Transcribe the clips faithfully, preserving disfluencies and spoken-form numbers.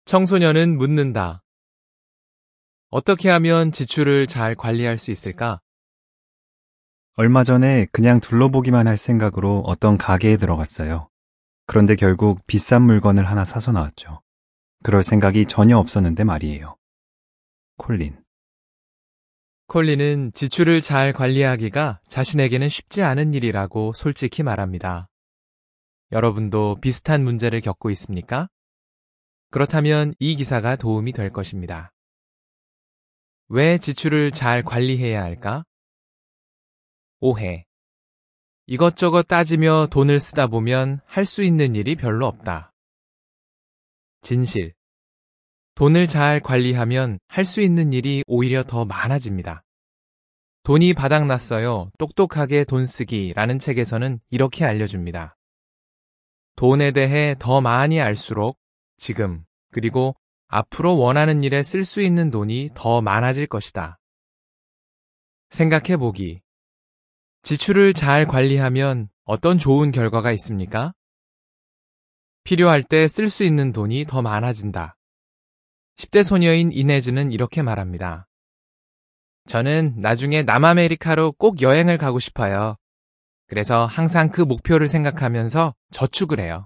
청소년은 묻는다. 어떻게 하면 지출을 잘 관리할 수 있을까? 얼마 전에 그냥 둘러보기만 할 생각으로 어떤 가게에 들어갔어요. 그런데 결국 비싼 물건을 하나 사서 나왔죠. 그럴 생각이 전혀 없었는데 말이에요. 콜린. 콜린은 지출을 잘 관리하기가 자신에게는 쉽지 않은 일이라고 솔직히 말합니다. 여러분도 비슷한 문제를 겪고 있습니까? 그렇다면 이 기사가 도움이 될 것입니다. 왜 지출을 잘 관리해야 할까? 오해. 이것저것 따지며 돈을 쓰다 보면 할 수 있는 일이 별로 없다. 진실. 돈을 잘 관리하면 할 수 있는 일이 오히려 더 많아집니다. 돈이 바닥났어요. 똑똑하게 돈 쓰기라는 책에서는 이렇게 알려줍니다. 돈에 대해 더 많이 알수록 지금 그리고 앞으로 원하는 일에 쓸 수 있는 돈이 더 많아질 것이다. 생각해보기. 지출을 잘 관리하면 어떤 좋은 결과가 있습니까? 필요할 때 쓸 수 있는 돈이 더 많아진다. 십 대 소녀인 이네즈는 이렇게 말합니다. 저는 나중에 남아메리카로 꼭 여행을 가고 싶어요. 그래서 항상 그 목표를 생각하면서 저축을 해요.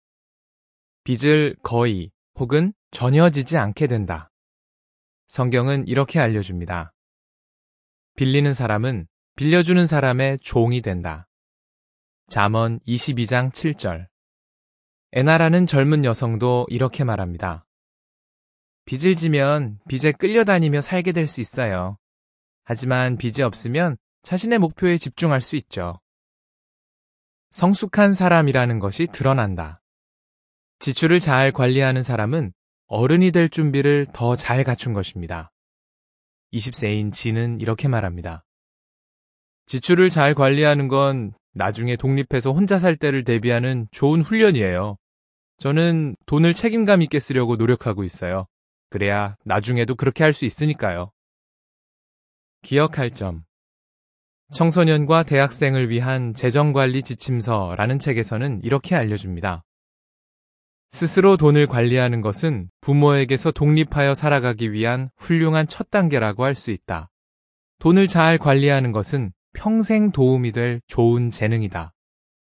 빚을 거의 혹은 전혀 지지 않게 된다. 성경은 이렇게 알려줍니다. 빌리는 사람은 빌려주는 사람의 종이 된다. 잠언 이십이 장 칠 절. 애나라는 젊은 여성도 이렇게 말합니다. 빚을 지면 빚에 끌려다니며 살게 될 수 있어요. 하지만 빚이 없으면 자신의 목표에 집중할 수 있죠. 성숙한 사람이라는 것이 드러난다. 지출을 잘 관리하는 사람은 어른이 될 준비를 더 잘 갖춘 것입니다. 이십 세인 진은 이렇게 말합니다. 지출을 잘 관리하는 건 나중에 독립해서 혼자 살 때를 대비하는 좋은 훈련이에요. 저는 돈을 책임감 있게 쓰려고 노력하고 있어요. 그래야 나중에도 그렇게 할 수 있으니까요. 기억할 점. 청소년과 대학생을 위한 재정관리 지침서라는 책에서는 이렇게 알려줍니다. 스스로 돈을 관리하는 것은 부모에게서 독립하여 살아가기 위한 훌륭한 첫 단계라고 할 수 있다. 돈을 잘 관리하는 것은 평생 도움이 될 좋은 재능이다.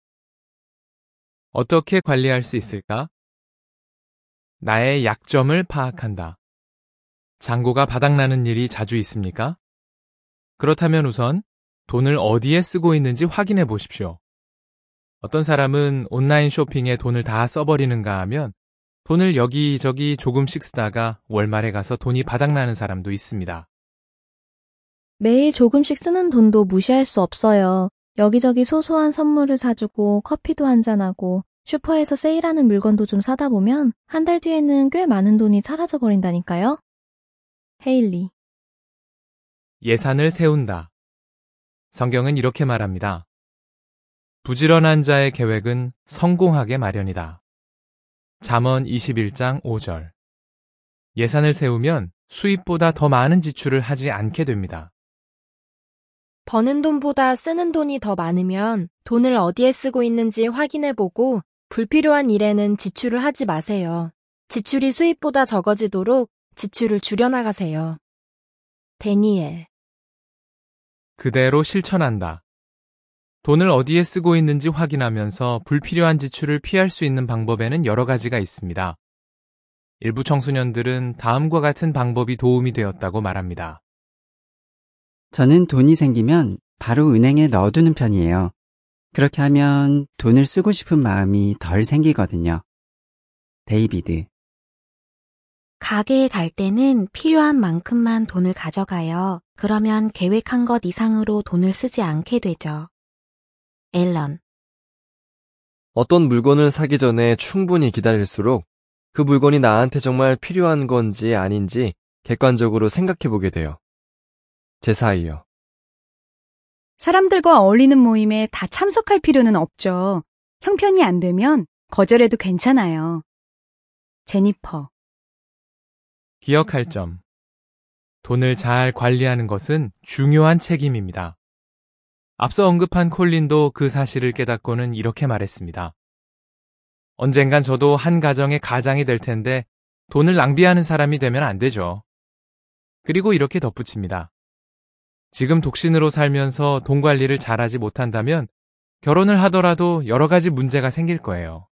어떻게 관리할 수 있을까? 나의 약점을 파악한다. 잔고가 바닥나는 일이 자주 있습니까? 그렇다면 우선 돈을 어디에 쓰고 있는지 확인해 보십시오. 어떤 사람은 온라인 쇼핑에 돈을 다 써버리는가 하면 돈을 여기저기 조금씩 쓰다가 월말에 가서 돈이 바닥나는 사람도 있습니다. 매일 조금씩 쓰는 돈도 무시할 수 없어요. 여기저기 소소한 선물을 사주고 커피도 한잔하고 슈퍼에서 세일하는 물건도 좀 사다 보면 한 달 뒤에는 꽤 많은 돈이 사라져버린다니까요. 헤일리. 예산을 세운다. 성경은 이렇게 말합니다. 부지런한 자의 계획은 성공하게 마련이다. 잠언 이십일 장 오 절. 예산을 세우면 수입보다 더 많은 지출을 하지 않게 됩니다. 버는 돈보다 쓰는 돈이 더 많으면 돈을 어디에 쓰고 있는지 확인해보고 불필요한 일에는 지출을 하지 마세요. 지출이 수입보다 적어지도록 지출을 줄여나가세요. 데니엘. 그대로 실천한다. 돈을 어디에 쓰고 있는지 확인하면서 불필요한 지출을 피할 수 있는 방법에는 여러 가지가 있습니다. 일부 청소년들은 다음과 같은 방법이 도움이 되었다고 말합니다. 저는 돈이 생기면 바로 은행에 넣어두는 편이에요. 그렇게 하면 돈을 쓰고 싶은 마음이 덜 생기거든요. 데이비드. 가게에 갈 때는 필요한 만큼만 돈을 가져가요. 그러면 계획한 것 이상으로 돈을 쓰지 않게 되죠. 앨런. 어떤 물건을 사기 전에 충분히 기다릴수록 그 물건이 나한테 정말 필요한 건지 아닌지 객관적으로 생각해보게 돼요. 제사이요. 사람들과 어울리는 모임에 다 참석할 필요는 없죠. 형편이 안 되면 거절해도 괜찮아요. 제니퍼. 기억할 점. 돈을 잘 관리하는 것은 중요한 책임입니다. 앞서 언급한 콜린도 그 사실을 깨닫고는 이렇게 말했습니다. 언젠간 저도 한 가정의 가장이 될 텐데 돈을 낭비하는 사람이 되면 안 되죠. 그리고 이렇게 덧붙입니다. 지금 독신으로 살면서 돈 관리를 잘하지 못한다면 결혼을 하더라도 여러 가지 문제가 생길 거예요.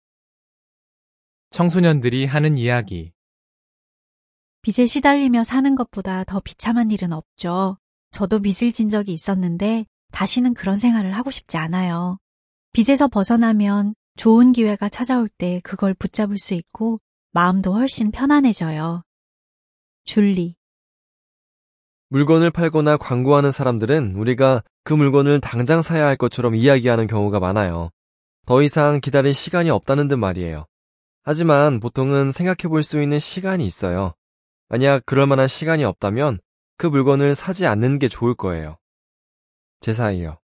청소년들이 하는 이야기. 빚에 시달리며 사는 것보다 더 비참한 일은 없죠. 저도 빚을 진 적이 있었는데 다시는 그런 생활을 하고 싶지 않아요. 빚에서 벗어나면 좋은 기회가 찾아올 때 그걸 붙잡을 수 있고 마음도 훨씬 편안해져요. 줄리. 물건을 팔거나 광고하는 사람들은 우리가 그 물건을 당장 사야 할 것처럼 이야기하는 경우가 많아요. 더 이상 기다릴 시간이 없다는 듯 말이에요. 하지만 보통은 생각해 볼 수 있는 시간이 있어요. 만약 그럴 만한 시간이 없다면 그 물건을 사지 않는 게 좋을 거예요. 제사이요.